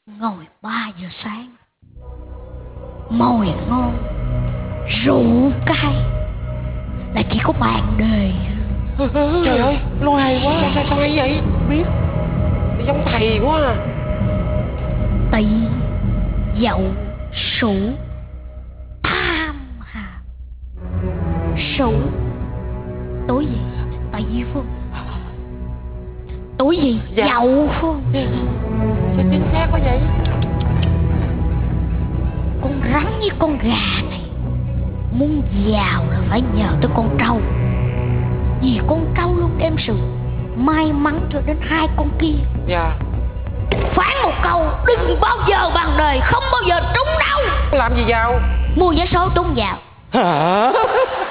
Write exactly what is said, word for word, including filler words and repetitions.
Ngồi ba giờ sáng, mồi ngon, rượu cay, là chỉ có bàn đề. Trời ơi, lo hay quá. Sao, sao, sao hay vậy? Biết. Giống thầy quá à. Tỳ dậu sửu tham hà. Sửu tối gì? Tỵ Phương. Tối gì? Dạ. Dậu Phương. Sao chính xác quá vậy? Con rắn với con gà này muốn giàu là phải nhờ tới con trâu, vì con trâu luôn đem sự may mắn cho đến hai con kia. Dạ. Phán một câu, đừng bao giờ bàn đời, không bao giờ trúng đâu. Làm gì giàu? Mua vé số trúng giàu. Hả?